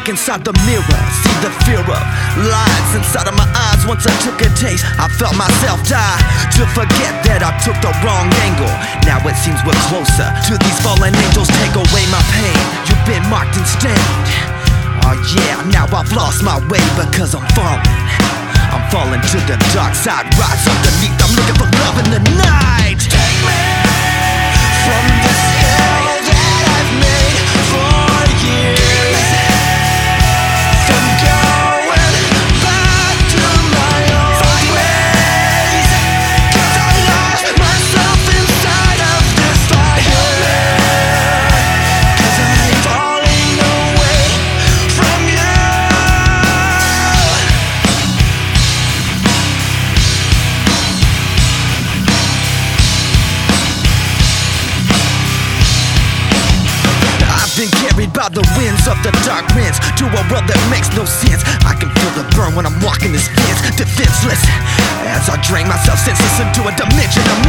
look inside the mirror, see the fear of lies inside of my eyes. Once I took a taste, I felt myself die, to forget that I took the wrong angle. Now it seems we're closer to these fallen angels. Take away my pain, you've been marked and stained. Oh yeah, now I've lost my way because I'm falling. I'm falling to the dark side, rise underneath. I'm looking for love in the night. Take me from this hell that I've made for years, from going back to my old ways, 'cause I lost myself inside of this fire, 'cause I'm falling away from you. Been carried by the winds of the dark winds to a world that makes no sense. I can feel the burn when I'm walking this fence, defenseless, as I drain myself senseless into a dimension of